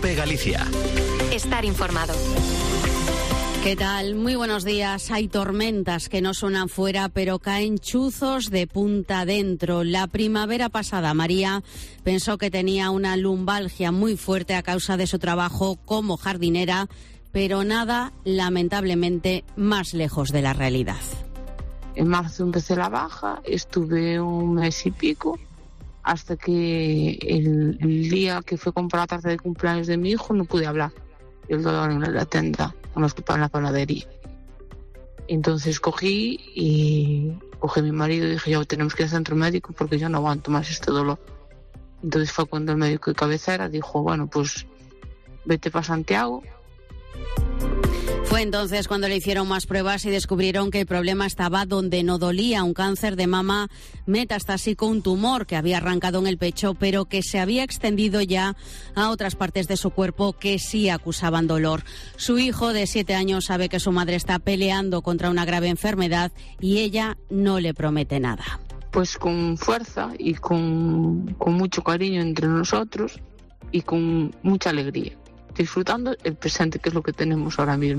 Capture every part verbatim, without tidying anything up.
COPE Galicia. Estar informado. ¿Qué tal? Muy buenos días. Hay tormentas que no suenan fuera, pero caen chuzos de punta adentro. La primavera pasada, María pensó que tenía una lumbalgia muy fuerte a causa de su trabajo como jardinera, pero nada, lamentablemente, más lejos de la realidad. En marzo empecé la baja, estuve un mes y pico, hasta que el, el día que fue a comprar la tarta de cumpleaños de mi hijo no pude hablar. El dolor en la tienda, en la panadería. Entonces cogí y cogí a mi marido y dije, yo tenemos que ir al centro médico porque yo no aguanto más este dolor. Entonces fue cuando el médico de cabecera dijo, bueno, pues vete para Santiago. Fue entonces cuando le hicieron más pruebas y descubrieron que el problema estaba donde no dolía, un cáncer de mama metastásico, un tumor que había arrancado en el pecho, pero que se había extendido ya a otras partes de su cuerpo que sí acusaban dolor. Su hijo de siete años sabe que su madre está peleando contra una grave enfermedad y ella no le promete nada. Pues con fuerza y con, con mucho cariño entre nosotros y con mucha alegría, disfrutando el presente, que es lo que tenemos ahora mismo.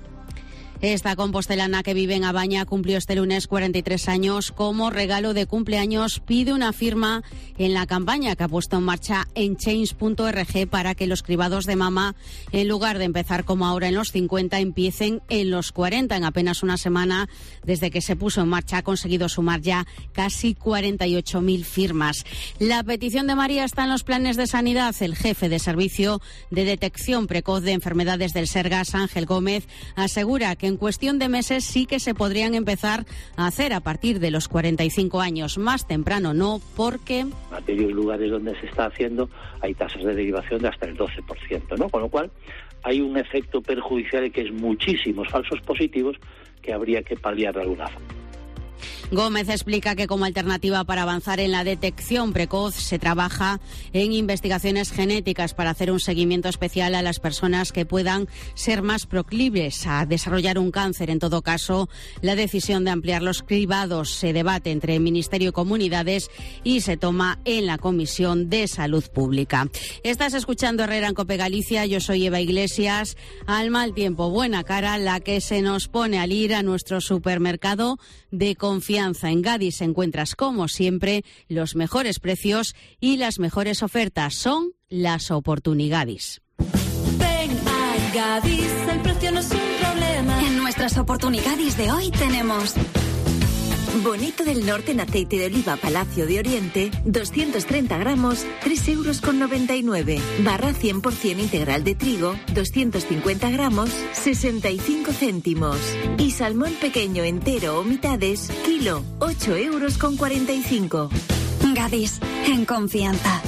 Esta compostelana que vive en Abaña cumplió este lunes cuarenta y tres años. Como regalo de cumpleaños pide una firma en la campaña que ha puesto en marcha en change punto org para que los cribados de mama, en lugar de empezar como ahora en los cincuenta, empiecen en los cuarenta. En apenas una semana desde que se puso en marcha ha conseguido sumar ya casi cuarenta y ocho mil firmas. La petición de María está en los planes de sanidad. El jefe de Servicio de Detección Precoz de Enfermedades del Sergas, Ángel Gómez, asegura que en cuestión de meses sí que se podrían empezar a hacer a partir de los cuarenta y cinco años. Más temprano no, porque en aquellos lugares donde se está haciendo hay tasas de derivación de hasta el doce por ciento, ¿no? Con lo cual hay un efecto perjudicial que es muchísimos falsos positivos que habría que paliar de alguna forma. Gómez explica que como alternativa para avanzar en la detección precoz se trabaja en investigaciones genéticas para hacer un seguimiento especial a las personas que puedan ser más proclives a desarrollar un cáncer. En todo caso, la decisión de ampliar los cribados se debate entre el Ministerio y comunidades y se toma en la Comisión de Salud Pública. Estás escuchando Herrera en COPE Galicia, yo soy Eva Iglesias. Al mal tiempo, buena cara, la que se nos pone al ir a nuestro supermercado de confianza. En Gadis encuentras, como siempre, los mejores precios y las mejores ofertas. Son las oportunidades. Ven a Gadis, el precio no es un problema. En nuestras oportunidades de hoy tenemos Bonito del Norte en aceite de oliva Palacio de Oriente, doscientos treinta gramos, tres euros con noventa y nueve. Barra cien por ciento integral de trigo, doscientos cincuenta gramos, sesenta y cinco céntimos. Y salmón pequeño entero o mitades, kilo, ocho euros con cuarenta y cinco. Gadis, en confianza.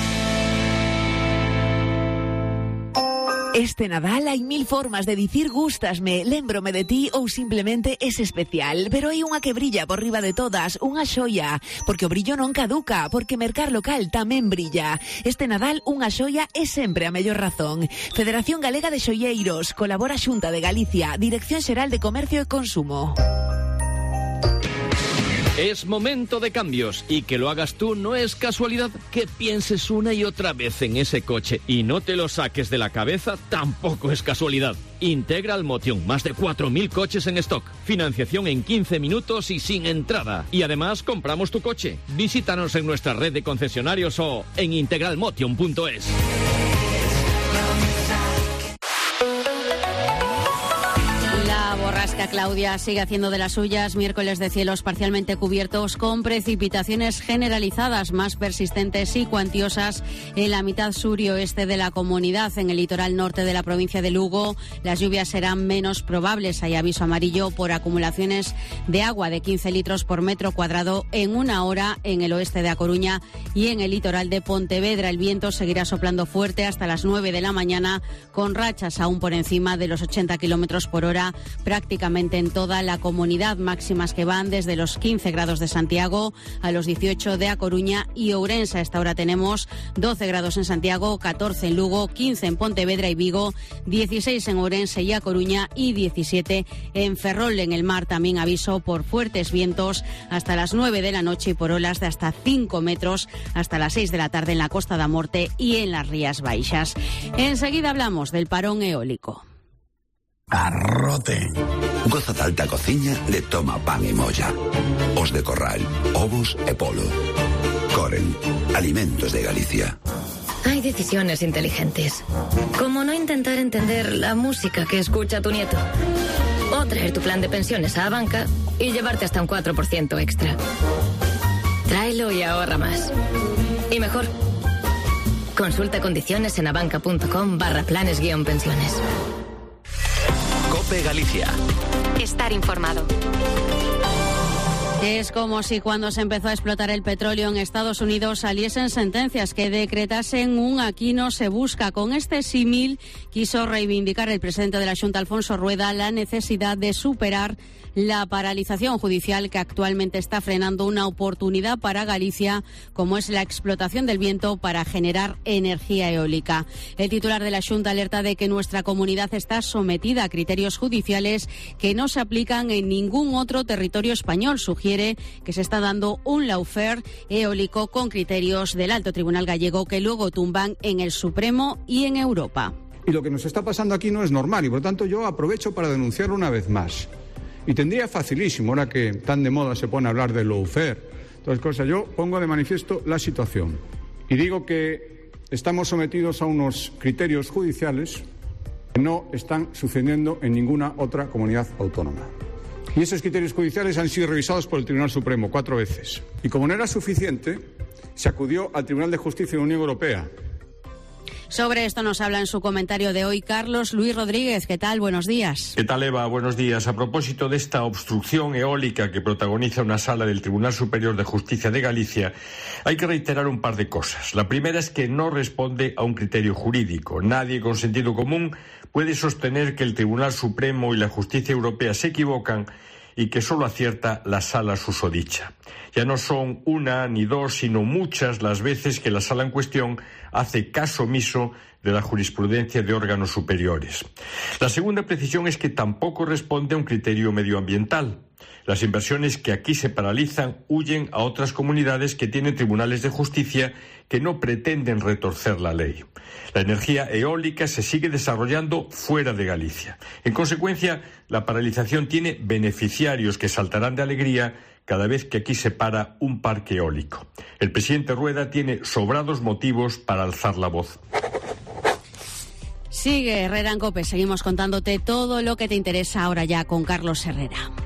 Este Nadal hai mil formas de dicir gústasme, lémbrome de ti ou simplemente es especial, pero hai unha que brilla por riba de todas, unha xoia, porque o brillo non caduca, porque mercar local tamén brilla. Este Nadal unha xoia é sempre a mellor razón. Federación Galega de Xoieiros, colabora Xunta de Galicia, Dirección Xeral de Comercio e Consumo. Es momento de cambios y que lo hagas tú no es casualidad. Que pienses una y otra vez en ese coche y no te lo saques de la cabeza tampoco es casualidad. Integral Motion, más de cuatro mil coches en stock, financiación en quince minutos y sin entrada. Y además compramos tu coche. Visítanos en nuestra red de concesionarios o en integral motion punto es. Borrasca Claudia sigue haciendo de las suyas. Miércoles de cielos parcialmente cubiertos con precipitaciones generalizadas más persistentes y cuantiosas en la mitad sur y oeste de la comunidad. En el litoral norte de la provincia de Lugo las lluvias serán menos probables. Hay aviso amarillo por acumulaciones de agua de quince litros por metro cuadrado en una hora en el oeste de A Coruña y en el litoral de Pontevedra. El viento seguirá soplando fuerte hasta las nueve de la mañana con rachas aún por encima de los ochenta kilómetros por hora prácticamente prácticamente en toda la comunidad, máximas que van desde los quince grados de Santiago a los dieciocho de A Coruña y Ourense. A esta hora tenemos doce grados en Santiago, catorce en Lugo, quince en Pontevedra y Vigo, dieciséis en Ourense y A Coruña y diecisiete en Ferrol. En el mar también aviso por fuertes vientos hasta las nueve de la noche y por olas de hasta cinco metros hasta las seis de la tarde en la Costa da Morte y en las Rías Baixas. Enseguida hablamos del parón eólico. Arrote. Goza de alta cociña de Toma Pan e Molla. Os de Corral, ovos e polo. Coren, alimentos de Galicia. Hay decisiones inteligentes, como no intentar entender la música que escucha tu nieto, o traer tu plan de pensiones a Abanca y llevarte hasta un cuatro por ciento extra. Tráelo y ahorra más. Y mejor. Consulta condiciones en abanca.com barra planes guión pensiones. COPE Galicia. Estar informado. Es como si cuando se empezó a explotar el petróleo en Estados Unidos saliesen sentencias que decretasen un aquí no se busca. Con este símil quiso reivindicar el presidente de la Xunta, Alfonso Rueda, la necesidad de superar la paralización judicial que actualmente está frenando una oportunidad para Galicia, como es la explotación del viento para generar energía eólica. El titular de la Xunta alerta de que nuestra comunidad está sometida a criterios judiciales que no se aplican en ningún otro territorio español. Sugiere que se está dando un lawfare eólico con criterios del Alto Tribunal gallego que luego tumban en el Supremo y en Europa. Y lo que nos está pasando aquí no es normal y por lo tanto yo aprovecho para denunciarlo una vez más. Y tendría facilísimo, ahora que tan de moda se pone a hablar de lawfare. Entonces, cosa, yo pongo de manifiesto la situación y digo que estamos sometidos a unos criterios judiciales que no están sucediendo en ninguna otra comunidad autónoma. Y esos criterios judiciales han sido revisados por el Tribunal Supremo cuatro veces. Y como no era suficiente, se acudió al Tribunal de Justicia de la Unión Europea. Sobre esto nos habla en su comentario de hoy Carlos Luis Rodríguez. ¿Qué tal? Buenos días. ¿Qué tal, Eva? Buenos días. A propósito de esta obstrucción eólica que protagoniza una sala del Tribunal Superior de Justicia de Galicia, hay que reiterar un par de cosas. La primera es que no responde a un criterio jurídico. Nadie con sentido común puede sostener que el Tribunal Supremo y la Justicia Europea se equivocan y que solo acierta la sala susodicha. Ya no son una ni dos, sino muchas las veces que la sala en cuestión hace caso omiso de la jurisprudencia de órganos superiores. La segunda precisión es que tampoco responde a un criterio medioambiental. Las inversiones que aquí se paralizan huyen a otras comunidades que tienen tribunales de justicia que no pretenden retorcer la ley. La energía eólica se sigue desarrollando fuera de Galicia. En consecuencia, la paralización tiene beneficiarios que saltarán de alegría cada vez que aquí se para un parque eólico. El presidente Rueda tiene sobrados motivos para alzar la voz. Sigue Herrera en COPE. Seguimos contándote todo lo que te interesa ahora ya con Carlos Herrera.